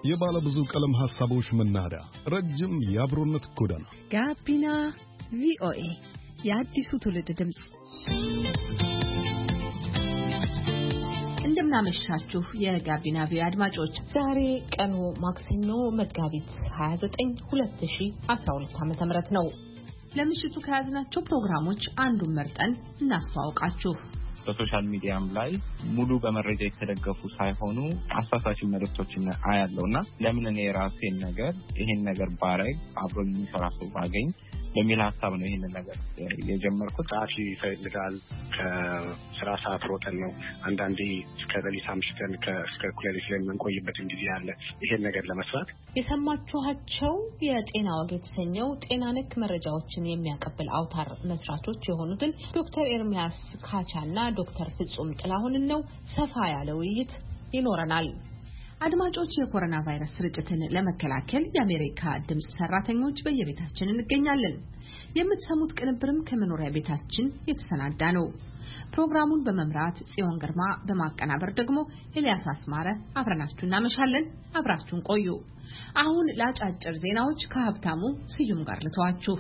የባለ ብዙ ቀለም ሐሳቦች መናኸሪያ፣ ረጅም የአብሮነት ጎዳና ጋቢና ቪኦኤ የአዲሱ ትውልድ ድምጽ። እንደምናመሻችሁ የጋቢና ቪኦኤ አድማጮች፣ ዛሬ ቀኑ ማክሰኞ መጋቢት 29 2012 ዓ.ም ነው። ለምሽቱ ከያዝናቸው ፕሮግራሞች አንዱን መርጠን እናስተዋውቃችሁ። በሶሻል ሚዲያም ላይ ሙሉ በመረጃ የተደገፉ ሳይሆኑ አሳሳች መልእክቶችን አያለውና ለምን እኔ ራሴን ነገር ይሄን ነገር ባረግ አብሮኝ የሚሰራ ሰው ባገኝ በሚል ሐሳብ ነው ይሄን ነገር የጀመርኩት። ጣፊ ይፈልጋል ከስራ ሰዓት ሮጠን ነው አንዳንዴ እስከ ሌሊት አምሽተን እስከ ኩለሊት ላይ የምንቆይበት ጊዜ አለ ይሄን ነገር ለመስራት። የሰማችኋቸው የጤና ወግ የተሰኘው ጤና ነክ መረጃዎችን የሚያቀብል አውታር መስራቾች የሆኑትን ዶክተር ኤርሚያስ ካቻና ዶክተር ፍጹም ጥላሁንን ነው። ሰፋ ያለ ውይይት ይኖረናል። አድማጮች፣ የኮሮና ቫይረስ ስርጭትን ለመከላከል የአሜሪካ ድምጽ ሰራተኞች በየቤታችን እንገኛለን። የምትሰሙት ቅንብርም ከመኖሪያ ቤታችን የተሰናዳ ነው። ፕሮግራሙን በመምራት ጽዮን ግርማ፣ በማቀናበር ደግሞ ኤልያስ አስማረ አብረናችሁ እናመሻለን። አብራችሁን ቆዩ። አሁን ለአጫጭር ዜናዎች ከሀብታሙ ስዩም ጋር ልተዋችሁ።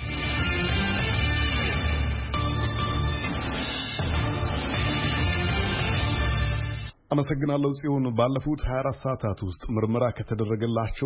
አመሰግናለሁ ጽዮን። ባለፉት 24 ሰዓታት ውስጥ ምርመራ ከተደረገላቸው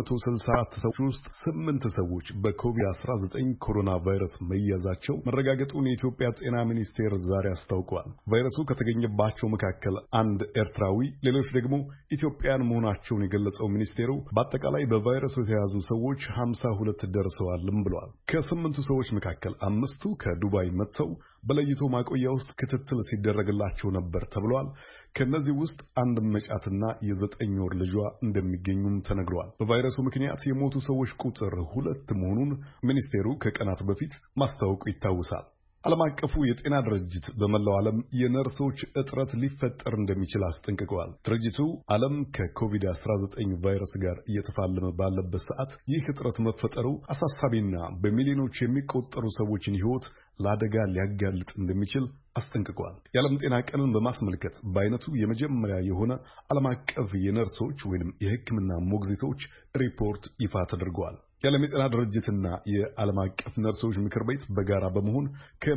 264 ሰዎች ውስጥ 8 ሰዎች በኮቪድ-19 ኮሮና ቫይረስ መያዛቸው መረጋገጡን የኢትዮጵያ ጤና ሚኒስቴር ዛሬ አስታውቋል። ቫይረሱ ከተገኘባቸው መካከል አንድ ኤርትራዊ፣ ሌሎች ደግሞ ኢትዮጵያን መሆናቸውን የገለጸው ሚኒስቴሩ በአጠቃላይ በቫይረሱ የተያዙ ሰዎች 52 ደርሰዋልም ብሏል። ከ8ቱ ሰዎች መካከል 5ቱ ከዱባይ መጥተው በለይቶ ማቆያ ውስጥ ክትትል ሲደረግላቸው ነበር ተብሏል። ከነዚህ ውስጥ አንድ መጫትና የ9 ወር ልጇ እንደሚገኙም ተነግሯል። በቫይረሱ ምክንያት የሞቱ ሰዎች ቁጥር 2 መሆኑን ሚኒስቴሩ ከቀናት በፊት ማስታወቁ ይታወሳል። ዓለም አቀፉ የጤና ድርጅት በመላው ዓለም የነርሶች እጥረት ሊፈጠር እንደሚችል አስጠንቅቀዋል። ድርጅቱ ዓለም ከኮቪድ-19 ቫይረስ ጋር እየተፋለመ ባለበት ሰዓት ይህ እጥረት መፈጠሩ አሳሳቢና በሚሊዮኖች የሚቆጠሩ ሰዎችን ሕይወት ለአደጋ ሊያጋልጥ እንደሚችል አስጠንቅቀዋል። የዓለም ጤና ቀንን በማስመልከት በአይነቱ የመጀመሪያ የሆነ ዓለም አቀፍ የነርሶች ወይም የሕክምና ሞግዚቶች ሪፖርት ይፋ ተደርጓል። የዓለም የጤና ድርጅትና የዓለም አቀፍ ነርሶች ምክር ቤት በጋራ በመሆን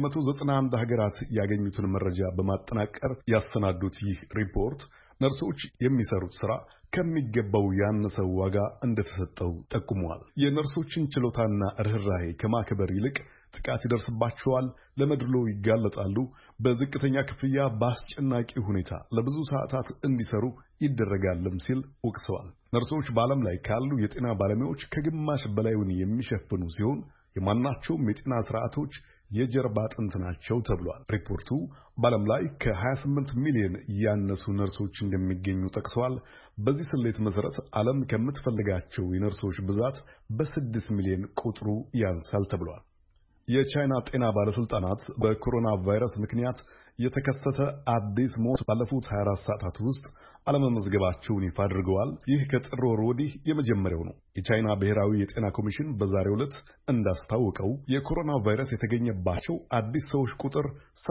ከ191 ሀገራት ያገኙትን መረጃ በማጠናቀር ያሰናዱት ይህ ሪፖርት ነርሶች የሚሰሩት ስራ ከሚገባው ያነሰ ዋጋ እንደተሰጠው ጠቁመዋል። የነርሶችን ችሎታና ርህራሄ ከማክበር ይልቅ ጥቃት ይደርስባቸዋል፣ ለመድሎ ይጋለጣሉ፣ በዝቅተኛ ክፍያ በአስጨናቂ ሁኔታ ለብዙ ሰዓታት እንዲሰሩ ይደረጋልም ሲል ወቅሰዋል። ነርሶች በዓለም ላይ ካሉ የጤና ባለሙያዎች ከግማሽ በላዩን የሚሸፍኑ ሲሆን የማናቸውም የጤና ስርዓቶች የጀርባ አጥንት ናቸው ተብሏል። ሪፖርቱ በዓለም ላይ ከ28 ሚሊዮን ያነሱ ነርሶች እንደሚገኙ ጠቅሰዋል። በዚህ ስሌት መሰረት ዓለም ከምትፈልጋቸው የነርሶች ብዛት በ6 ሚሊዮን ቁጥሩ ያንሳል ተብሏል። የቻይና ጤና ባለስልጣናት በኮሮና ቫይረስ ምክንያት የተከሰተ አዲስ ሞት ባለፉት 24 ሰዓታት ውስጥ አለመመዝገባቸውን ይፋ አድርገዋል። ይህ ከጥር ወር ወዲህ የመጀመሪያው ነው። የቻይና ብሔራዊ የጤና ኮሚሽን በዛሬው ዕለት እንዳስታወቀው የኮሮና ቫይረስ የተገኘባቸው አዲስ ሰዎች ቁጥር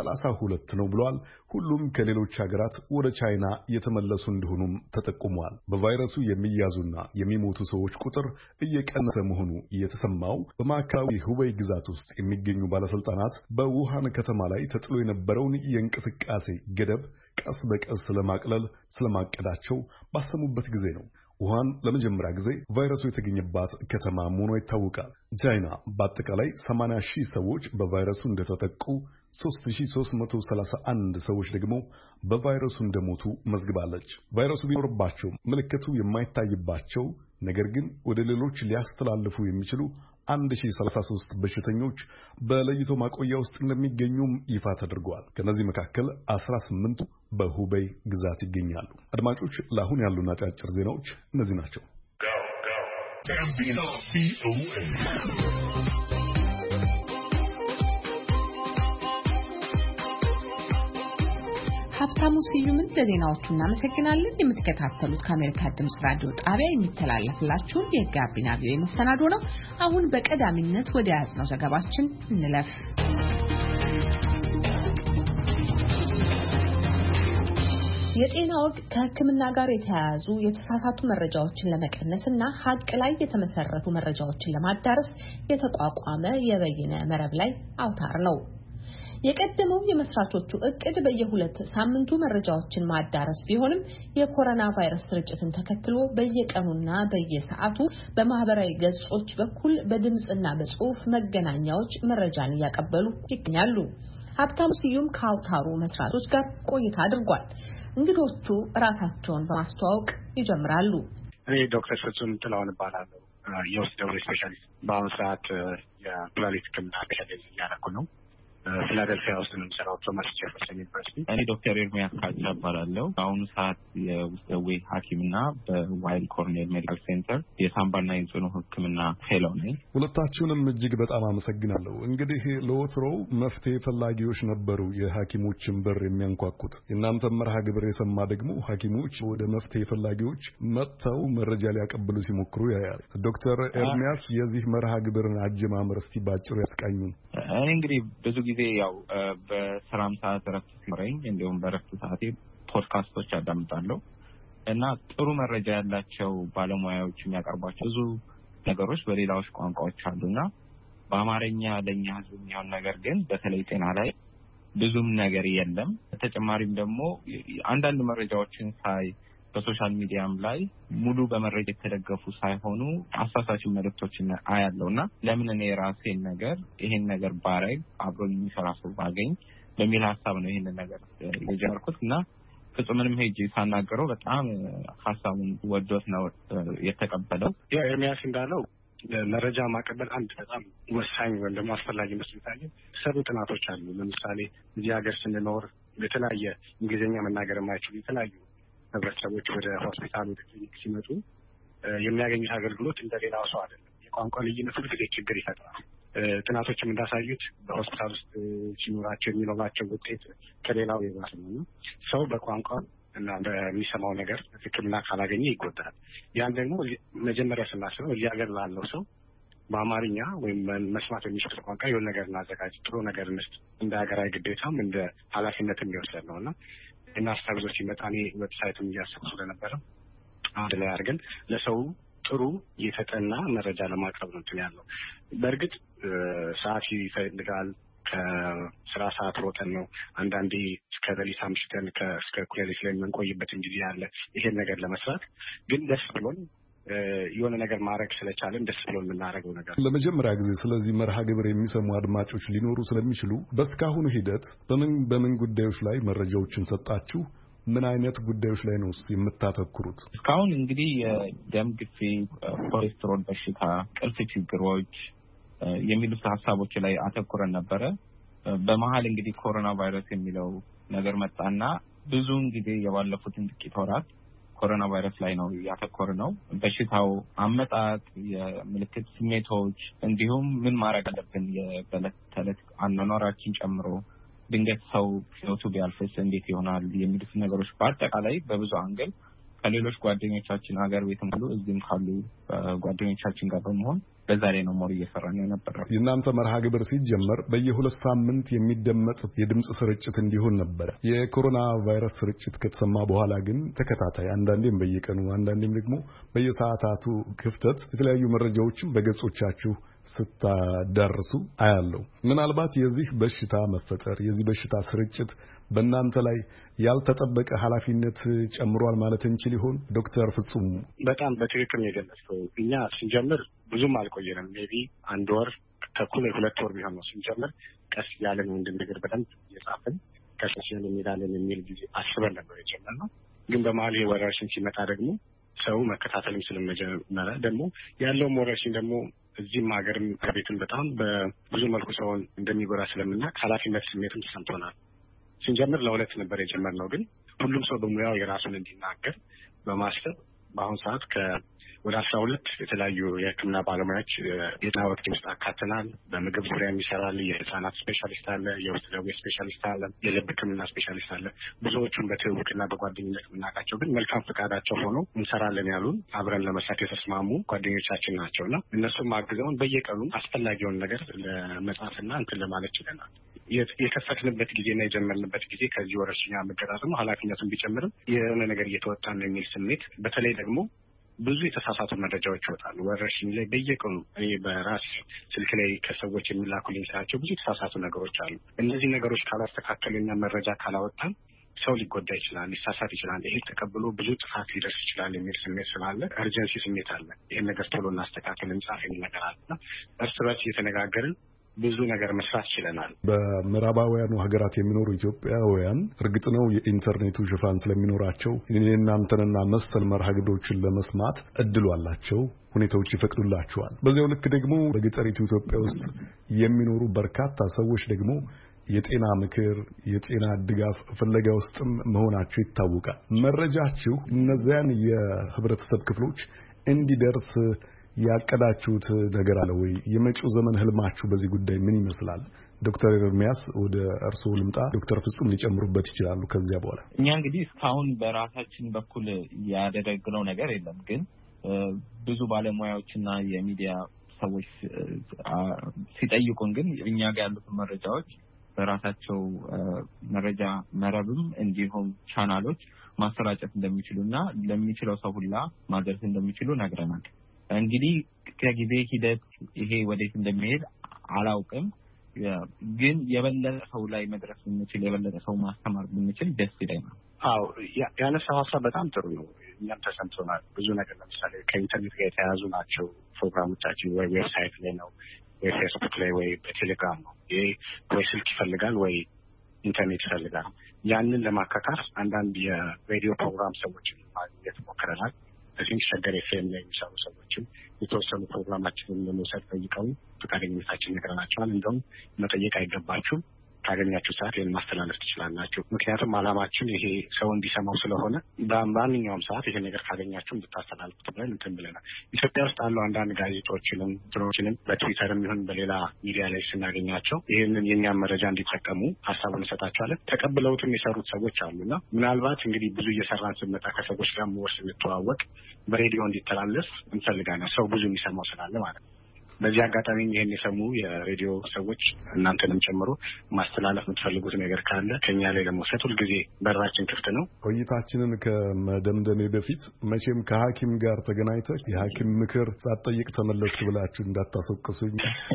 32 ነው ብሏል። ሁሉም ከሌሎች ሀገራት ወደ ቻይና የተመለሱ እንደሆኑም ተጠቁመዋል። በቫይረሱ የሚያዙና የሚሞቱ ሰዎች ቁጥር እየቀነሰ መሆኑ የተሰማው በማዕከላዊ ሁቤይ ግዛት ውስጥ የሚገኙ ባለስልጣናት በውሃን ከተማ ላይ ተጥሎ የነበረውን የእንቅስቃሴ ገደብ ቀስ በቀስ ለማቅለል ስለማቀዳቸው ባሰሙበት ጊዜ ነው። ውሃን ለመጀመሪያ ጊዜ ቫይረሱ የተገኘባት ከተማ መሆኗ ይታወቃል። ቻይና በአጠቃላይ 80,000 ሰዎች በቫይረሱ እንደተጠቁ፣ 3331 ሰዎች ደግሞ በቫይረሱ እንደሞቱ መዝግባለች። ቫይረሱ ቢኖርባቸው ምልክቱ የማይታይባቸው ነገር ግን ወደ ሌሎች ሊያስተላልፉ የሚችሉ 1033 በሽተኞች በለይቶ ማቆያ ውስጥ እንደሚገኙም ይፋ ተደርጓል። ከነዚህ መካከል 18ቱ በሁቤይ ግዛት ይገኛሉ። አድማጮች፣ ለአሁን ያሉን አጫጭር ዜናዎች እነዚህ ናቸው። ሀብታሙ ስዩምን ለዜናዎቹ እናመሰግናለን። የምትከታተሉት ከአሜሪካ ድምጽ ራዲዮ ጣቢያ የሚተላለፍላችሁን የጋቢና ቪኦኤ መሰናዶ ነው። አሁን በቀዳሚነት ወደ ያዝነው ዘገባችን እንለፍ። የጤና ወግ ከሕክምና ጋር የተያያዙ የተሳሳቱ መረጃዎችን ለመቀነስና ሀቅ ላይ የተመሰረቱ መረጃዎችን ለማዳረስ የተቋቋመ የበይነ መረብ ላይ አውታር ነው። የቀደመው የመስራቾቹ እቅድ በየ2 ሳምንቱ መረጃዎችን ማዳረስ ቢሆንም የኮሮና ቫይረስ ስርጭትን ተከትሎ በየቀኑና በየሰዓቱ በማህበራዊ ገጾች በኩል በድምጽና በጽሁፍ መገናኛዎች መረጃን እያቀበሉ ይገኛሉ። ሀብታሙ ስዩም ከአውታሩ መስራቾች ጋር ቆይታ አድርጓል። እንግዶቹ ራሳቸውን በማስተዋወቅ ይጀምራሉ። እኔ ዶክተር ፍጹም ጥላሁን እባላለሁ። የውስጥ ደዌ ስፔሻሊስት፣ በአሁኑ ሰዓት የኩላሊት ሕክምና ስፔሻሊስት እያደረኩ ነው። ፊላደልፊያ ውስጥ ነው የምሰራው፣ ቶማስ ጄፈርሰን ዩኒቨርሲቲ። እኔ ዶክተር ኤርሚያስ ካቻ እባላለሁ። በአሁኑ ሰዓት የውስጥ ደዌ ሐኪምና በዋይል ኮርኔል ሜዲካል ሴንተር የሳምባና የጽኑ ሕክምና ፌሎ ነኝ። ሁለታችሁንም እጅግ በጣም አመሰግናለሁ። እንግዲህ ለወትሮው መፍትሄ ፈላጊዎች ነበሩ የሐኪሞችን በር የሚያንኳኩት። የእናንተ መርሃ ግብር የሰማ ደግሞ ሐኪሞች ወደ መፍትሄ ፈላጊዎች መጥተው መረጃ ሊያቀብሉ ሲሞክሩ ያያል። ዶክተር ኤርሚያስ የዚህ መርሃ ግብርን አጀማመር እስቲ ባጭሩ ያስቃኙን። እኔ እንግዲህ ብዙ ጊዜ ያው በስራም ሰዓት እረፍት ሲኖረኝ እንዲሁም በእረፍት ሰዓቴ ፖድካስቶች አዳምጣለሁ እና ጥሩ መረጃ ያላቸው ባለሙያዎች የሚያቀርቧቸው ብዙ ነገሮች በሌላዎች ቋንቋዎች አሉና በአማርኛ ለእኛ ሕዝብ የሚሆን ነገር ግን በተለይ ጤና ላይ ብዙም ነገር የለም። በተጨማሪም ደግሞ አንዳንድ መረጃዎችን ሳይ በሶሻል ሚዲያም ላይ ሙሉ በመረጃ የተደገፉ ሳይሆኑ አሳሳች መልእክቶችን አያለውና ለምን እኔ ራሴን ነገር ይሄን ነገር ባረግ አብሮኝ የሚሰራ ሰው ባገኝ በሚል ሀሳብ ነው ይሄን ነገር የጀመርኩት እና ፍጹምንም ሄጄ ሳናገረው በጣም ሀሳቡን ወዶት ነው የተቀበለው። ያው ኤርሚያስ እንዳለው መረጃ ማቀበል አንድ በጣም ወሳኝ ወይም ደግሞ አስፈላጊ መስሎታል። ሰሩ ጥናቶች አሉ። ለምሳሌ እዚህ ሀገር ስንኖር የተለያየ እንግሊዝኛ መናገር የማይችሉ የተለያዩ ህብረተሰቦች ወደ ሆስፒታል ወደ ክሊኒክ ሲመጡ የሚያገኙት አገልግሎት እንደሌላው ሰው አይደለም። የቋንቋ ልዩነት ሁሉ ጊዜ ችግር ይፈጥራል። ጥናቶችም እንዳሳዩት በሆስፒታል ውስጥ ሲኖራቸው የሚኖራቸው ውጤት ከሌላው የባሰ ነው። ሰው በቋንቋ እና በሚሰማው ነገር ሕክምና ካላገኘ ይጎዳል። ያን ደግሞ መጀመሪያ ስናስበው እዚህ ሀገር ላለው ሰው በአማርኛ ወይም መስማት የሚችል ቋንቋ የሆነ ነገር እናዘጋጅ፣ ጥሩ ነገር እንስጥ፣ እንደ ሀገራዊ ግዴታም እንደ ኃላፊነትም የሚወሰድ ነው እና እና ሀሳቦች ሲመጣ እኔ ዌብሳይቱን እያሰብኩ ስለነበረ አንድ ላይ አድርገን ለሰው ጥሩ የተጠና መረጃ ለማቅረብ ነው እንትን ያለው። በእርግጥ ሰዓት ይፈልጋል። ከስራ ሰዓት ሮጠን ነው አንዳንዴ እስከ ሌሊት አምሽተን እስከ እኩለ ሌሊት ላይ የምንቆይበትን ጊዜ አለ ይሄን ነገር ለመስራት። ግን ደስ ብሎን የሆነ ነገር ማድረግ ስለቻለን ደስ ብሎን የምናደርገው ነገር። ለመጀመሪያ ጊዜ ስለዚህ መርሃ ግብር የሚሰሙ አድማጮች ሊኖሩ ስለሚችሉ በእስካሁኑ ሂደት በምን ጉዳዮች ላይ መረጃዎችን ሰጣችሁ? ምን አይነት ጉዳዮች ላይ ነው የምታተኩሩት? እስካሁን እንግዲህ የደም ግፊት፣ ኮሌስትሮል በሽታ፣ ቅልፍ ችግሮች የሚሉት ሀሳቦች ላይ አተኩረን ነበረ። በመሀል እንግዲህ ኮሮና ቫይረስ የሚለው ነገር መጣና ብዙውን ጊዜ የባለፉትን ጥቂት ወራት ኮሮና ቫይረስ ላይ ነው ያተኮረ ነው። በሽታው አመጣጥ፣ የምልክት ስሜቶች እንዲሁም ምን ማድረግ አለብን የበለት ተለት አኗኗራችን ጨምሮ ድንገት ሰው ህይወቱ ቢያልፍስ እንዴት ይሆናል የሚሉት ነገሮች በአጠቃላይ በብዙ አንግል ከሌሎች ጓደኞቻችን ሀገር ቤትም ሁሉ እዚህም ካሉ ጓደኞቻችን ጋር በመሆን በዛ ላይ ነው ሞር እየሰራን የነበረው። የእናንተ መርሃ ግብር ሲጀመር በየ2 ሳምንት የሚደመጥ የድምጽ ስርጭት እንዲሆን ነበር። የኮሮና ቫይረስ ስርጭት ከተሰማ በኋላ ግን ተከታታይ አንዳንዴም በየቀኑ አንዳንዴም ደግሞ በየሰዓታቱ ክፍተት የተለያዩ መረጃዎችን በገጾቻችሁ ስታዳርሱ አያለው። ምናልባት የዚህ በሽታ መፈጠር የዚህ በሽታ ስርጭት በእናንተ ላይ ያልተጠበቀ ኃላፊነት ጨምሯል ማለት እንችል ይሆን? ዶክተር ፍጹም በጣም በትክክል ነው የገለጸው። እኛ ስንጀምር ብዙም አልቆየንም። ሜቢ 1 ወር ተኩል 2 ወር ቢሆን ነው ስንጀምር። ቀስ ያለን እንድንነግር በደንብ እየጻፍን ቀስ ያለን እንሄዳለን የሚል ጊዜ አስበን ነበር የጀመርነው። ግን በመሀል ወረርሽኝ ሲመጣ ደግሞ ሰው መከታተልም ስለመጀመረ ደግሞ ያለው ወረርሽኝ ደግሞ እዚህም ሀገርም ከቤትም በጣም በብዙ መልኩ ሰውን እንደሚጎዳ ስለምናውቅ ኃላፊነት ስሜትም ተሰምቶናል። ስንጀምር ለ2 ነበር የጀመርነው። ግን ሁሉም ሰው በሙያው የራሱን እንዲናገር በማሰብ በአሁኑ ሰዓት ወደ 12 የተለያዩ የሕክምና ባለሙያዎች የጤና ወቅት ውስጥ አካተናል። በምግብ ዙሪያ የሚሰራል፣ የህፃናት ስፔሻሊስት አለ፣ የውስጥ ደዌ ስፔሻሊስት አለ፣ የልብ ሕክምና ስፔሻሊስት አለ። ብዙዎቹን በትውውቅና በጓደኝነት የምናውቃቸው ግን መልካም ፈቃዳቸው ሆኖ እንሰራለን ያሉን አብረን ለመስራት የተስማሙ ጓደኞቻችን ናቸውና እነሱም አግዘውን በየቀኑ አስፈላጊውን ነገር ለመጻፍና እንትን ለማለት ችለናል። የከፈትንበት ጊዜና የጀመርንበት ጊዜ ከዚህ ወረርሽኝ መገጣጠሙ ኃላፊነቱን ቢጨምርም የሆነ ነገር እየተወጣን ነው የሚል ስሜት በተለይ ደግሞ ብዙ የተሳሳቱ መረጃዎች ይወጣሉ። ወረርሽኝ ላይ በየቀኑ እኔ በራስ ስልክ ላይ ከሰዎች የሚላኩልኝ ስራቸው ብዙ የተሳሳቱ ነገሮች አሉ። እነዚህ ነገሮች ካላስተካከልና መረጃ ካላወጣን ሰው ሊጎዳ ይችላል፣ ሊሳሳት ይችላል። ይሄ ተቀብሎ ብዙ ጥፋት ሊደርስ ይችላል የሚል ስሜት ስላለ እርጀንሲ ስሜት አለ። ይህን ነገር ቶሎ እናስተካከል እንጻፍ የሚል ነገር አለና እርስ በርስ እየተነጋገርን ብዙ ነገር መስራት ችለናል። በምዕራባውያኑ ሀገራት የሚኖሩ ኢትዮጵያውያን እርግጥ ነው የኢንተርኔቱ ሽፋን ስለሚኖራቸው እናንተንና መሰል መርሃ ግብሮችን ለመስማት እድሉ አላቸው፣ ሁኔታዎች ይፈቅዱላቸዋል። በዚያው ልክ ደግሞ በገጠሪቱ ኢትዮጵያ ውስጥ የሚኖሩ በርካታ ሰዎች ደግሞ የጤና ምክር፣ የጤና ድጋፍ ፍለጋ ውስጥም መሆናቸው ይታወቃል። መረጃችሁ እነዚያን የህብረተሰብ ክፍሎች እንዲደርስ ያቀዳችሁት ነገር አለ ወይ? የመጪው ዘመን ህልማችሁ በዚህ ጉዳይ ምን ይመስላል? ዶክተር ኤርሚያስ ወደ እርስዎ ልምጣ። ዶክተር ፍጹም ሊጨምሩበት ይችላሉ። ከዚያ በኋላ እኛ እንግዲህ እስካሁን በራሳችን በኩል ያደረግነው ነገር የለም። ግን ብዙ ባለሙያዎችና የሚዲያ ሰዎች ሲጠይቁን ግን እኛ ጋር ያሉትን መረጃዎች በራሳቸው መረጃ መረብም እንዲሁም ቻናሎች ማሰራጨት እንደሚችሉና ለሚችለው ሰው ሁላ ማድረስ እንደሚችሉ ነግረናል። እንግዲህ ከጊዜ ሂደት ይሄ ወዴት እንደሚሄድ አላውቅም። ግን የበለጠ ሰው ላይ መድረስ ብንችል፣ የበለጠ ሰው ማስተማር ብንችል ደስ ይለኛል። አዎ ያነሳው ሀሳብ በጣም ጥሩ ነው። እኛም ተሰምቶናል። ብዙ ነገር ለምሳሌ ከኢንተርኔት ጋር የተያያዙ ናቸው ፕሮግራሞቻችን። ወይ ዌብሳይት ላይ ነው፣ ወይ ፌስቡክ ላይ፣ ወይ በቴሌግራም ነው። ይሄ ወይ ስልክ ይፈልጋል ወይ ኢንተርኔት ይፈልጋል። ያንን ለማካካስ አንዳንድ የሬዲዮ ፕሮግራም ሰዎችን ማግኘት ሞክረናል። በዚህ ሸገር ኤፍኤም ላይ የሚሰሩ ሰዎችም የተወሰኑ ፕሮግራማችንን ለመውሰድ ጠይቀው ፈቃደኝነታችን ነግረናቸዋል። እንደውም መጠየቅ አይገባችሁም፣ ካገኛችሁ ሰዓት ይህን ማስተላለፍ ትችላላችሁ። ምክንያቱም ዓላማችን ይሄ ሰው እንዲሰማው ስለሆነ በማንኛውም ሰዓት ይሄ ነገር ካገኛችሁ እንድታስተላልፉት ብለን እንትን ብለናል። ኢትዮጵያ ውስጥ ያለው አንዳንድ ጋዜጦችንም እንትኖችንም በትዊተርም ይሁን በሌላ ሚዲያ ላይ ስናገኛቸው ይህንን የእኛን መረጃ እንዲጠቀሙ ሀሳቡን እንሰጣቸዋለን። ተቀብለውትም የሰሩት ሰዎች አሉና ምናልባት እንግዲህ ብዙ እየሰራን ስንመጣ ከሰዎች ጋር ሞር ስንተዋወቅ በሬዲዮ እንዲተላለፍ እንፈልጋለን። ሰው ብዙ የሚሰማው ስላለ ማለት ነው። በዚህ አጋጣሚ ይሄን የሰሙ የሬዲዮ ሰዎች እናንተንም ጨምሮ ማስተላለፍ የምትፈልጉት ነገር ካለ ከኛ ላይ ለመውሰድ ሁልጊዜ በራችን ክፍት ነው። ቆይታችንን ከመደምደሜ በፊት መቼም ከሐኪም ጋር ተገናኝተህ የሐኪም ምክር ሳትጠይቅ ተመለስክ ብላችሁ እንዳታስወቅሱኝ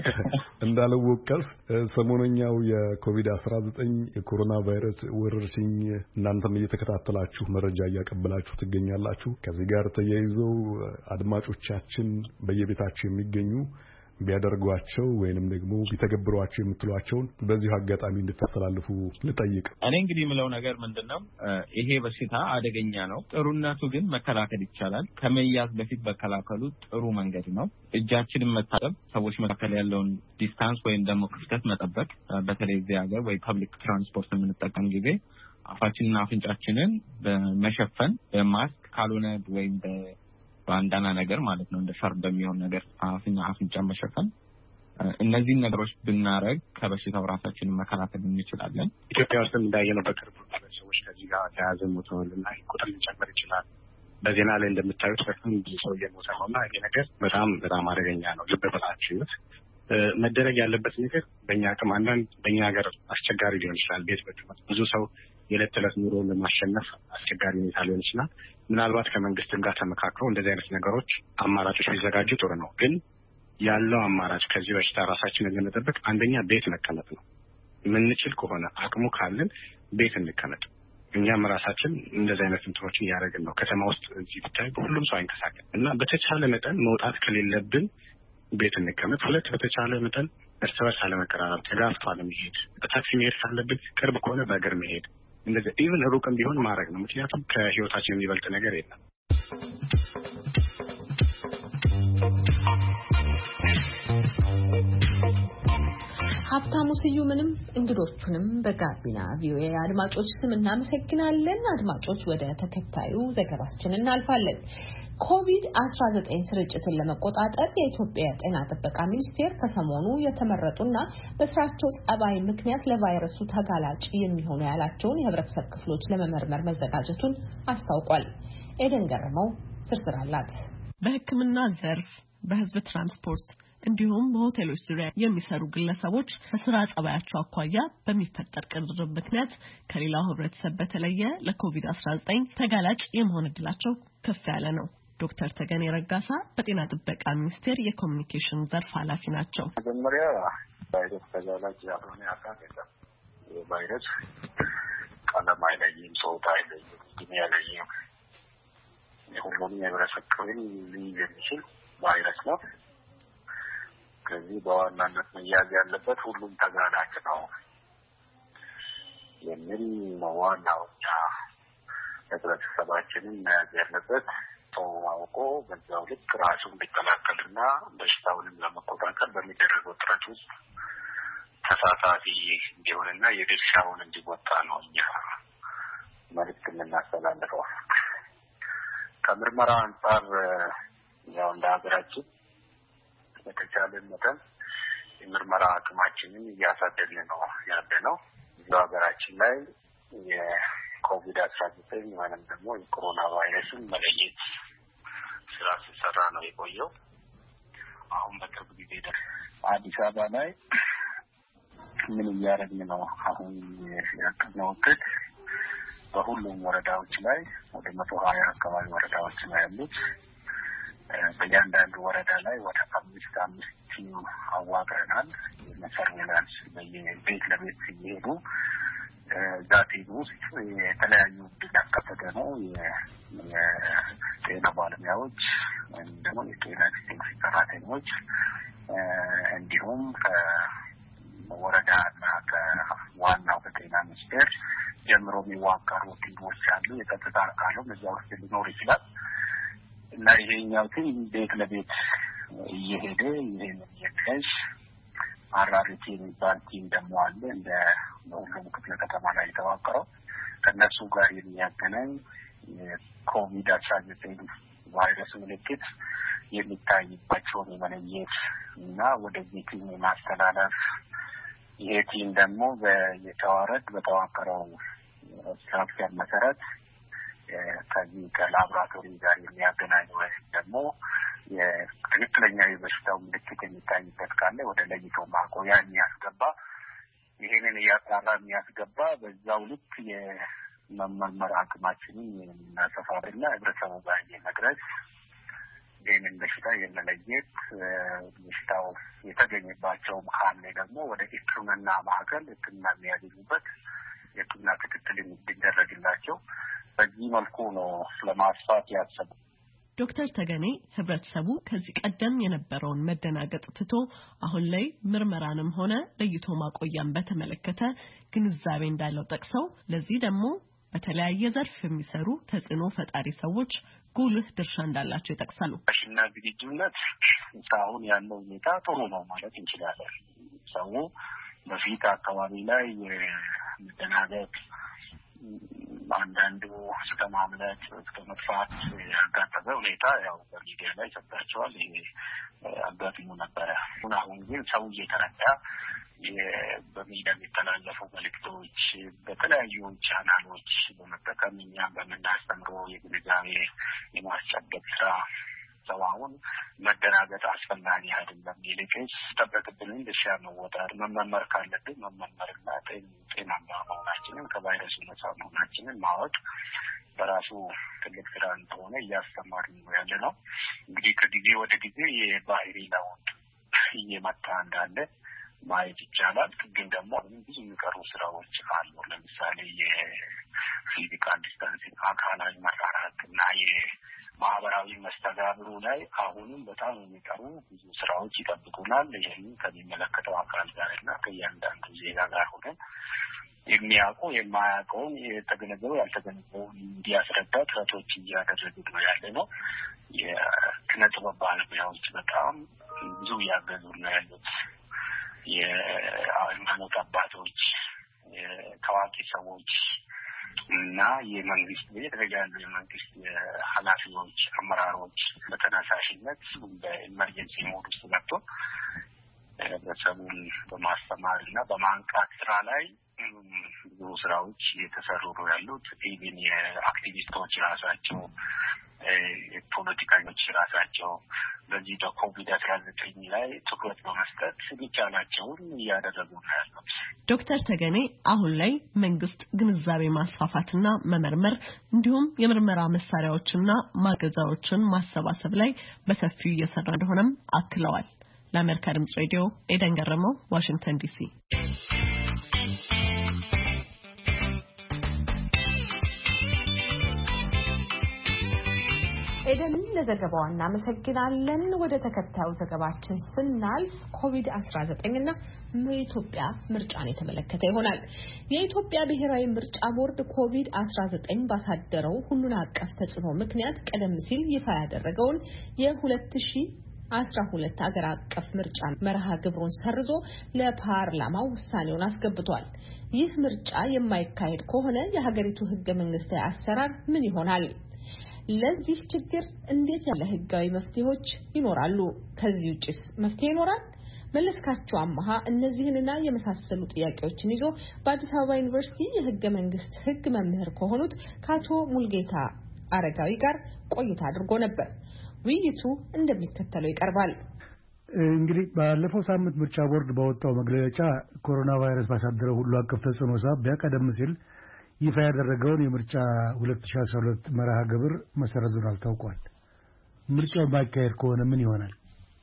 እንዳልወቀስ። ሰሞነኛው የኮቪድ-19 የኮሮና ቫይረስ ወረርሽኝ እናንተም እየተከታተላችሁ መረጃ እያቀበላችሁ ትገኛላችሁ። ከዚህ ጋር ተያይዘው አድማጮቻችን በየቤታቸው የሚገኙ ቢያደርጓቸው ወይንም ደግሞ ቢተገብሯቸው የምትሏቸውን በዚሁ አጋጣሚ እንድታስተላልፉ ልጠይቅ። እኔ እንግዲህ የምለው ነገር ምንድነው፣ ይሄ በሽታ አደገኛ ነው። ጥሩነቱ ግን መከላከል ይቻላል። ከመያዝ በፊት መከላከሉ ጥሩ መንገድ ነው። እጃችንን መታጠብ፣ ሰዎች መካከል ያለውን ዲስታንስ ወይም ደግሞ ክፍተት መጠበቅ፣ በተለይ እዚህ ሀገር ወይ ፐብሊክ ትራንስፖርት የምንጠቀም ጊዜ አፋችንና አፍንጫችንን በመሸፈን በማስክ ካልሆነ ወይም በአንዳና ነገር ማለት ነው እንደ ሸርብ በሚሆን ነገር አፍንጫ መሸፈን፣ እነዚህን ነገሮች ብናረግ ከበሽታው ራሳችንን መከላከል እንችላለን። ኢትዮጵያ ውስጥም እንዳየነው በቅርቡ ሰዎች ከዚህ ጋር ተያዘ ሞተዋልና ቁጥር ሊጨምር ይችላል። በዜና ላይ እንደምታዩት በጣም ብዙ ሰው እየሞተ ነውና ይሄ ነገር በጣም አደገኛ ነው። ልብ ብላችሁት መደረግ ያለበት ነገር በእኛ አቅም አንዳንድ በእኛ ሀገር አስቸጋሪ ሊሆን ይችላል። ቤት በቅመጥ ብዙ ሰው የዕለት ተዕለት ኑሮን ለማሸነፍ አስቸጋሪ ሁኔታ ሊሆን ይችላል። ምናልባት ከመንግስትም ጋር ተመካክረው እንደዚህ አይነት ነገሮች አማራጮች ሊዘጋጁ ጥሩ ነው። ግን ያለው አማራጭ ከዚህ በሽታ ራሳችንን ለመጠበቅ አንደኛ ቤት መቀመጥ ነው። የምንችል ከሆነ አቅሙ ካለን ቤት እንቀመጥ። እኛም ራሳችን እንደዚህ አይነት እንትኖችን እያደረግን ነው። ከተማ ውስጥ እዚህ ብታይ ሁሉም ሰው አይንቀሳቀስ እና በተቻለ መጠን መውጣት ከሌለብን ቤት እንቀመጥ። ሁለት በተቻለ መጠን እርስ በርስ አለመቀራረብ፣ ተጋፍቶ አለመሄድ። በታክሲ መሄድ ካለብን ቅርብ ከሆነ በእግር መሄድ። እንደዚህ ኢቭን ሩቅም ቢሆን ማድረግ ነው። ምክንያቱም ከህይወታችን የሚበልጥ ነገር የለም። ሀብታሙ ስዩምንም እንግዶቹንም በጋቢና ቪኦኤ አድማጮች ስም እናመሰግናለን። አድማጮች ወደ ተከታዩ ዘገባችን እናልፋለን። ኮቪድ-19 ስርጭትን ለመቆጣጠር የኢትዮጵያ ጤና ጥበቃ ሚኒስቴር ከሰሞኑ የተመረጡና በስራቸው ጸባይ ምክንያት ለቫይረሱ ተጋላጭ የሚሆኑ ያላቸውን የህብረተሰብ ክፍሎች ለመመርመር መዘጋጀቱን አስታውቋል። ኤደን ገረመው ዝርዝር አላት። በሕክምና ዘርፍ፣ በህዝብ ትራንስፖርት እንዲሁም በሆቴሎች ዙሪያ የሚሰሩ ግለሰቦች በስራ ጸባያቸው አኳያ በሚፈጠር ቅርርብ ምክንያት ከሌላው ህብረተሰብ በተለየ ለኮቪድ-19 ተጋላጭ የመሆን እድላቸው ከፍ ያለ ነው። ዶክተር ተገኔ ረጋሳ በጤና ጥበቃ ሚኒስቴር የኮሙኒኬሽን ዘርፍ ኃላፊ ናቸው። መጀመሪያ ቫይረስ ተጋላጭ ያልሆነ አካል የለም። ቫይረስ ቀለም አይለይም፣ ጾታ አይለይም፣ እድሜ አይለይም። ሁሉም የህብረተሰብ ክፍል ሊይዝ የሚችል ቫይረስ ነው። ከዚህ በዋናነት መያዝ ያለበት ሁሉም ተጋላጭ ነው የሚል ዋናው ህብረተሰባችንን መያዝ ያለበት ሰው አውቆ በዛው ልክ ራሱን ሊከላከልና በሽታውንም ለመቆጣጠር በሚደረገው ጥረት ውስጥ ተሳታፊ እንዲሆንና የድርሻውን እንዲወጣ ነው እኛ መልዕክት የምናስተላልፈው። ከምርመራ አንጻር ያው እንደ ሀገራችን በተቻለ መጠን የምርመራ አቅማችንን እያሳደግን ነው ያለነው። በሀገራችን ላይ የኮቪድ-19 ወይም ደግሞ የኮሮና ቫይረስን መለየት ስራ ሲሰራ ነው የቆየው። አሁን በቅርብ ጊዜ አዲስ አበባ ላይ ምን እያደረግን ነው? አሁን ያቀድነው እቅድ በሁሉም ወረዳዎች ላይ ወደ 120 አካባቢ ወረዳዎች ላይ ያሉት በእያንዳንዱ ወረዳ ላይ ወደ 5 ቲም አዋቅረናል። ሰርቬላንስ በየቤት ለቤት ሲሄዱ እዛ ቲም ውስጥ የተለያዩ ያካተተ ነው። የጤና ባለሙያዎች ወይም ደግሞ የጤና ኤክስቴንሽን ሰራተኞች እንዲሁም ከወረዳና ከዋናው ከጤና ሚኒስቴር ጀምሮ የሚዋቀሩ ቲሞች አሉ። የጸጥታ አካሉም እዛ ውስጥ ሊኖር ይችላል እና ይሄኛው ቲም ቤት ለቤት እየሄደ ይሄን የሚያካሂድ አራሪቲ የሚባል ቲም ደግሞ አለ። እንደ ሁሉም ክፍለ ከተማ ላይ የተዋቀረው ከነሱ ጋር የሚያገናኝ የኮቪድ-19 ቫይረስ ምልክት የሚታይባቸውን የመለየት እና ወደዚህ ቲም የማስተላለፍ ይሄ ቲም ደግሞ በየተዋረድ በተዋቀረው ስትራክቸር መሰረት ከዚህ ከላቦራቶሪ ጋር የሚያገናኝ ወይም ደግሞ የትክክለኛ የበሽታው ምልክት የሚታይበት ካለ ወደ ለይቶ ማቆያ የሚያስገባ ይሄንን እያጣራ የሚያስገባ በዛው ልክ የመመርመር አቅማችንን የምናሰፋና ህብረተሰቡ ጋር የመድረስ ይህንን በሽታ የመለየት በሽታው የተገኘባቸውም ካለ ደግሞ ወደ ሕክምና ማዕከል ሕክምና የሚያገኙበት የሕክምና ክትትል እንዲደረግላቸው በዚህ መልኩ ነው ለማስፋት ያሰበው። ዶክተር ተገኔ ህብረተሰቡ ከዚህ ቀደም የነበረውን መደናገጥ ትቶ አሁን ላይ ምርመራንም ሆነ ለይቶ ማቆያን በተመለከተ ግንዛቤ እንዳለው ጠቅሰው ለዚህ ደግሞ በተለያየ ዘርፍ የሚሰሩ ተጽዕኖ ፈጣሪ ሰዎች ጉልህ ድርሻ እንዳላቸው ይጠቅሳሉ። ሽና ዝግጁነት አሁን ያለው ሁኔታ ጥሩ ነው ማለት እንችላለን። ሰው በፊት አካባቢ ላይ የመደናገጥ አንዳንዱ እስከ ማምለጥ እስከ መጥፋት ያጋጠመ ሁኔታ ያው በሚዲያ ላይ ሰጥቷቸዋል። ይሄ አጋጥሞ ነበረ። አሁን ግን ሰው እየተረዳ በሚዲያ የሚተላለፉ መልዕክቶች በተለያዩ ቻናሎች በመጠቀም እኛም በምናስተምረው የግንዛቤ የማስጨበጥ ስራ ሰው አሁን መደናገጥ አስፈላጊ አይደለም። ይልቅስ ጠበቅብንን ድርሻ መወጣት መመርመር ካለብን መመርመርና ጤናማ መሆናችንን ከቫይረሱ ነፃ መሆናችንን ማወቅ በራሱ ትልቅ ስራ እንደሆነ እያስተማርን ነው ያለ ነው። እንግዲህ ከጊዜ ወደ ጊዜ የባህሪ ለውጥ እየመጣ እንዳለ ማየት ይቻላል። ግን ደግሞ ብዙ የሚቀሩ ስራዎች አሉ። ለምሳሌ የፊዚካል ዲስታንሲንግ አካላዊ መራራቅ እና የማህበራዊ መስተጋብሩ ላይ አሁንም በጣም የሚቀሩ ብዙ ስራዎች ይጠብቁናል። ይህንን ከሚመለከተው አካል ጋር እና ከእያንዳንዱ ዜጋ ጋር ሆነን የሚያውቁ የማያውቀውን የተገነዘበው ያልተገነዘበውን እንዲያስረዳ ጥረቶች እያደረጉት ነው ያለ ነው። የኪነ ጥበብ ባለሙያዎች በጣም ብዙ እያገዙ ነው ያሉት። የሃይማኖት አባቶች፣ ታዋቂ ሰዎች እና የመንግስት በየደረጃ ያሉ የመንግስት ኃላፊዎች፣ አመራሮች በተነሳሽነት በኢመርጀንሲ ሞድ ውስጥ ገብቶ ህብረተሰቡን በማስተማር እና በማንቃት ስራ ላይ ብዙ ስራዎች እየተሰሩ ነው ያሉት። ኢቭን የአክቲቪስቶች ራሳቸው ፖለቲከኞች ራሳቸው በዚህ በኮቪድ-19 ላይ ትኩረት በመስጠት የሚቻላቸውን እያደረጉ ነው ያለው። ዶክተር ተገኔ አሁን ላይ መንግስት ግንዛቤ ማስፋፋትና መመርመር እንዲሁም የምርመራ መሳሪያዎችና ማገዛዎችን ማሰባሰብ ላይ በሰፊው እየሰራ እንደሆነም አክለዋል። ለአሜሪካ ድምጽ ሬዲዮ ኤደን ገረመው ዋሽንግተን ዲሲ። ኤደን ለዘገባው እናመሰግናለን። ወደ ተከታዩ ዘገባችን ስናልፍ ኮቪድ-19 እና የኢትዮጵያ ምርጫን የተመለከተ ይሆናል። የኢትዮጵያ ብሔራዊ ምርጫ ቦርድ ኮቪድ-19 ባሳደረው ሁሉን አቀፍ ተጽዕኖ ምክንያት ቀደም ሲል ይፋ ያደረገውን የ2012 አገር አቀፍ ምርጫ መርሃ ግብሩን ሰርዞ ለፓርላማው ውሳኔውን አስገብቷል። ይህ ምርጫ የማይካሄድ ከሆነ የሀገሪቱ ህገ መንግስታዊ አሰራር ምን ይሆናል? ለዚህ ችግር እንዴት ያለ ህጋዊ መፍትሄዎች ይኖራሉ? ከዚህ ውጭስ መፍትሄ ይኖራል? መለስካቸው አማሃ እነዚህንና የመሳሰሉ ጥያቄዎችን ይዞ በአዲስ አበባ ዩኒቨርሲቲ የህገ መንግስት ህግ መምህር ከሆኑት ከአቶ ሙልጌታ አረጋዊ ጋር ቆይታ አድርጎ ነበር። ውይይቱ እንደሚከተለው ይቀርባል። እንግዲህ ባለፈው ሳምንት ምርጫ ቦርድ ባወጣው መግለጫ ኮሮና ቫይረስ ባሳደረው ሁሉ አቀፍ ተጽዕኖ ሳቢያ ቀደም ሲል ይፋ ያደረገውን የምርጫ 2012 መርሃ ግብር መሰረዙን አስታውቋል። ምርጫው ማይካሄድ ከሆነ ምን ይሆናል?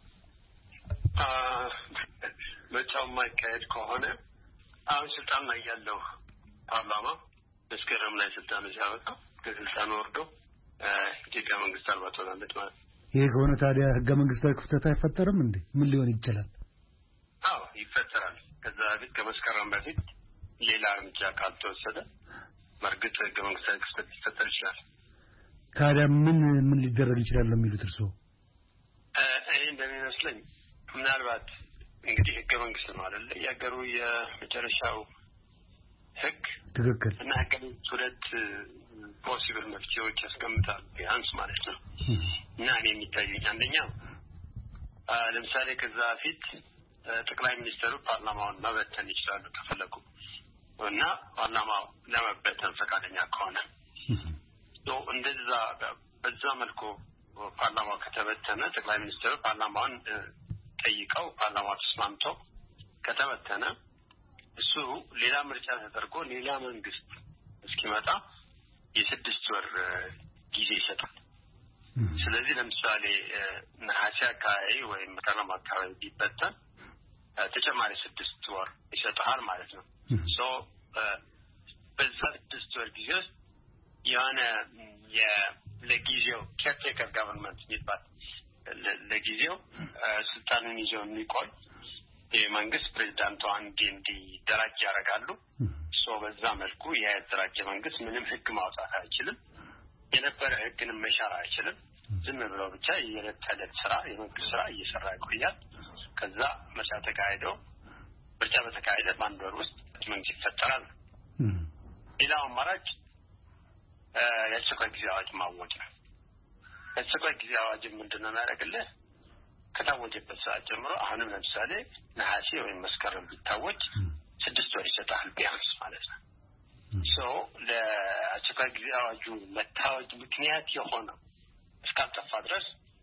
ምርጫው ማይካሄድ ከሆነ አሁን ስልጣን ላይ ያለው ፓርላማ መስከረም ላይ ስልጣኑ ሲያበቃ ከስልጣኑ ወርዶ ኢትዮጵያ መንግስት አልባ ትሆናለች ማለት ነው። ይሄ ከሆነ ታዲያ ህገ መንግስታዊ ክፍተት አይፈጠርም እንዴ? ምን ሊሆን ይችላል? አዎ ይፈጠራል። ከዛ በፊት ከመስከረም በፊት ሌላ እርምጃ ካልተወሰደ በእርግጥ ህገ መንግስታዊ ክፍተት ሊፈጠር ይችላል። ታዲያ ምን ሊደረግ ይችላል የሚሉት እርስዎ? እኔ እንደሚመስለኝ ምናልባት እንግዲህ ህገ መንግስት ነው አይደል? የሀገሩ የመጨረሻው ህግ ትክክል እና ህገ መንግስት ሁለት ፖሲብል መፍትሄዎች ያስቀምጣል ቢያንስ ማለት ነው። እና እኔ የሚታየኝ አንደኛው ለምሳሌ ከዛ በፊት ጠቅላይ ሚኒስትሩ ፓርላማውን መበተን ይችላሉ ከፈለጉ እና ፓርላማው ለመበተን ፈቃደኛ ከሆነ እንደዛ በዛ መልኩ ፓርላማው ከተበተነ ጠቅላይ ሚኒስትሩ ፓርላማውን ጠይቀው ፓርላማው ተስማምቶ ከተበተነ እሱ ሌላ ምርጫ ተደርጎ ሌላ መንግስት እስኪመጣ የ6 ወር ጊዜ ይሰጣል። ስለዚህ ለምሳሌ ነሐሴ አካባቢ ወይም መስከረም አካባቢ ቢበተን ተጨማሪ 6 ወር ይሰጣል ማለት ነው። በዛ 6 ወር ጊዜ ውስጥ የሆነ ለጊዜው ኬርቴከር ጋቨርንመንት የሚባል ለጊዜው ስልጣኑን ይዘው የሚቆይ የመንግስት ፕሬዚዳንቱ እንዲደራጅ ያደርጋሉ። በዛ መልኩ የተደራጀ መንግስት ምንም ህግ ማውጣት አይችልም፣ የነበረ ህግንም መሻር አይችልም። ዝም ብለው ብቻ የዕለት ተዕለት ስራ የመንግስት ስራ እየሰራ ይቆያል። ከዛ ምርጫ በተካሄደ በአንድ ወር ውስጥ መንግስት ይፈጠራል። ሌላው አማራጭ የአስቸኳይ ጊዜ አዋጅ ማወጅ ነው። የአስቸኳይ ጊዜ አዋጅ ምንድነው የሚያደርግልህ? ከታወጀበት ሰዓት ጀምሮ አሁንም ለምሳሌ ነሐሴ ወይም መስከረም ቢታወጅ 6 ወር ይሰጣል ቢያንስ ማለት ነው። ለአስቸኳይ ጊዜ አዋጁ መታወጅ ምክንያት የሆነው እስካልጠፋ ድረስ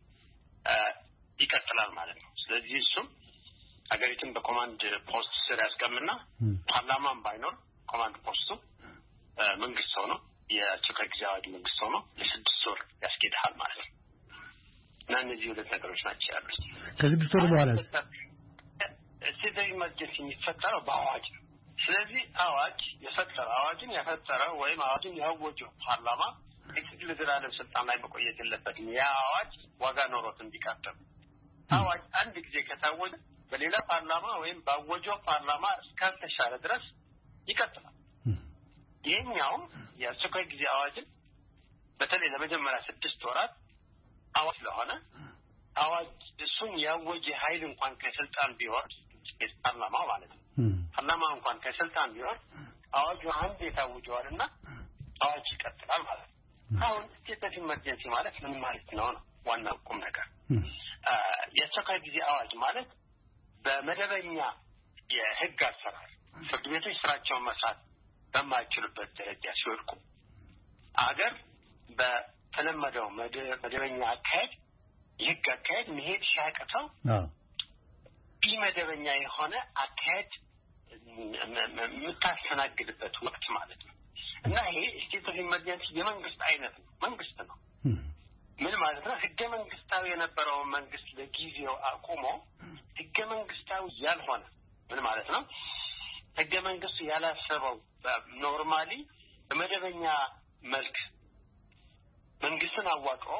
ይቀጥላል ማለት ነው። ስለዚህ እሱም ሀገሪቱን በኮማንድ ፖስት ስር ያስቀምና ፓርላማን ባይኖር ኮማንድ ፖስቱ መንግስት ሆኖ የአስቸኳይ ጊዜ አዋጅ መንግስት ሆኖ ለ6 ወር ያስኬድሃል ማለት ነው። እና እነዚህ ሁለት ነገሮች ናቸው ያሉት። ከ6 ወር በኋላ ስቴት ኢመርጀንሲ የሚፈጠረው በአዋጅ ነው። ስለዚህ አዋጅን የፈጠረው ወይም አዋጅን ያወጀው ፓርላማ ለዘላለም ስልጣን ላይ መቆየት የለበትም። ያ አዋጅ ዋጋ ኖሮት እንዲቀጥል አዋጅ አንድ ጊዜ ከታወጀ በሌላ ፓርላማ ወይም ባወጀው ፓርላማ እስካልተሻረ ድረስ ይቀጥላል። ይህኛውም የአስቸኳይ ጊዜ አዋጅን በተለይ ለመጀመሪያ 6 ወራት አዋጅ ስለሆነ አዋጅ እሱን ያወጀ ኃይል እንኳን ከስልጣን ቢወርድ ፓርላማ ማለት ነው። ፓርላማ እንኳን ከስልጣን ቢወርድ አዋጁ አንድ የታወጀዋልና አዋጅ ይቀጥላል ማለት ነው። አሁን ስቴት ኦፍ ኢመርጀንሲ ማለት ምን ማለት ነው? ዋናው ቁም ነገር የአስቸኳይ ጊዜ አዋጅ ማለት በመደበኛ የህግ አሰራር ፍርድ ቤቶች ስራቸውን መስራት በማይችሉበት ደረጃ ሲወድቁ አገር ተለመደው መደበኛ አካሄድ ይህግ አካሄድ መሄድ ሲያቅተው ቢመደበኛ የሆነ አካሄድ የምታስተናግድበት ወቅት ማለት ነው። እና ይሄ ስቴት ኦፍ ኢመርጀንሲ የመንግስት አይነት ነው። መንግስት ነው ምን ማለት ነው? ህገ መንግስታዊ የነበረውን መንግስት ለጊዜው አቁሞ ህገ መንግስታዊ ያልሆነ ምን ማለት ነው? ህገ መንግስቱ ያላሰበው ኖርማሊ በመደበኛ መልክ መንግስትን አዋቅረህ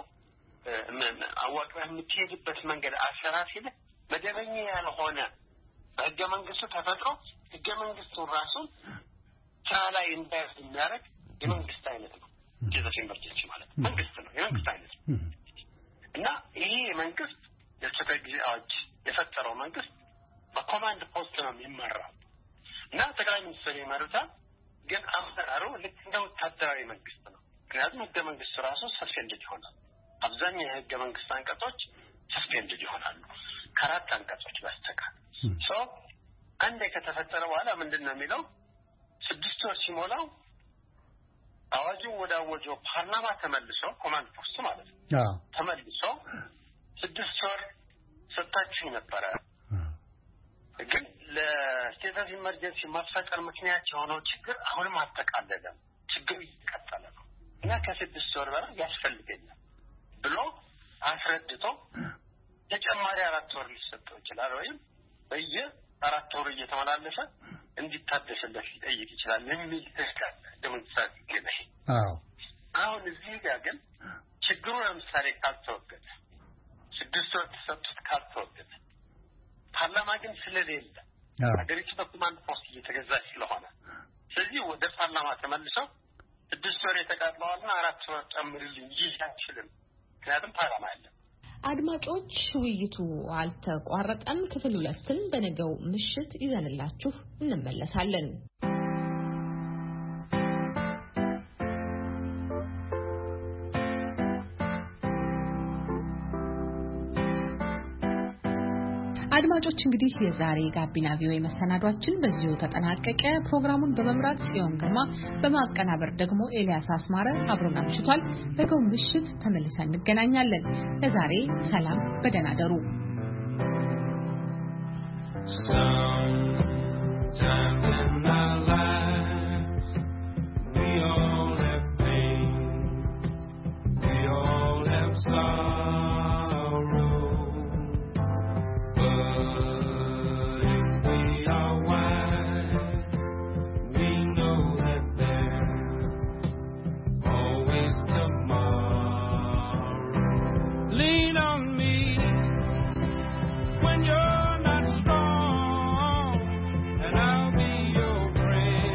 የምትሄድበት መንገድ አሰራር ሲል መደበኛ ያልሆነ በህገ መንግስቱ ተፈጥሮ ህገ መንግስቱ ራሱን ስራ ላይ እንዳያደርግ የመንግስት አይነት ነው። ጀዘፍ ኢመርጀንሲ ማለት መንግስት ነው፣ የመንግስት አይነት ነው። እና ይሄ መንግስት የአስቸኳይ ጊዜ አዋጅ የፈጠረው መንግስት በኮማንድ ፖስት ነው የሚመራው እና ጠቅላይ ሚኒስትር ይመሩታል። ግን አመራሩ ልክ እንደ ወታደራዊ መንግስት ነው። ምክንያቱም ህገ መንግስቱ ራሱ ሰስፔንድድ ይሆናል። አብዛኛው የህገ መንግስት አንቀጾች ሰስፔንድድ ይሆናሉ ከአራት አንቀጾች በስተቀር። አንዴ ከተፈጠረ በኋላ ምንድን ነው የሚለው 6 ወር ሲሞላው አዋጁን ወደ አወጀው ፓርላማ ተመልሶ ኮማንድ ፖስት ማለት ነው ተመልሶ 6 ወር ሰጣችሁ ነበረ። ግን ለስቴት ኦፍ ኢመርጀንሲ ማስፈጠር ምክንያት የሆነው ችግር አሁንም አልተቃለለም። ችግሩ ይቀጥላል እና ከ6 ወር በላይ ያስፈልገኛል ብሎ አስረድቶ ተጨማሪ 4 ወር ሊሰጠው ይችላል ወይም በየ4 ወር እየተመላለሰ እንዲታደስለት ሊጠይቅ ይችላል የሚል ተስካለ ደምንሳት ይገኛል። አሁን እዚህ ጋር ግን ችግሩ ለምሳሌ ካልተወገደ 6 ወር ተሰጥቶት ካልተወገደ ፓርላማ ግን ስለሌለ ሀገሪቱ በኮማንድ ፖስት እየተገዛች ስለሆነ ስለዚህ ወደ ፓርላማ ተመልሰው 6 ወር የተቃጥለዋልና 4 ወር ጨምርልኝ ይችላል። ምክንያቱም ፓርላማ አለ። አድማጮች ውይይቱ አልተቋረጠም። ክፍል 2ን በነገው ምሽት ይዘንላችሁ እንመለሳለን። አድማጮች እንግዲህ የዛሬ ጋቢና ቪኦኤ መሰናዷችን በዚሁ ተጠናቀቀ። ፕሮግራሙን በመምራት ጽዮን ግርማ፣ በማቀናበር ደግሞ ኤልያስ አስማረ አብሮን አምሽቷል። በነገው ምሽት ተመልሰን እንገናኛለን። ለዛሬ ሰላም፣ በደህና ደሩ። When you're not strong, and I'll be your friend.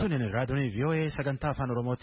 Sunin raadiyoon VOA sagantaa afaan Oromooti.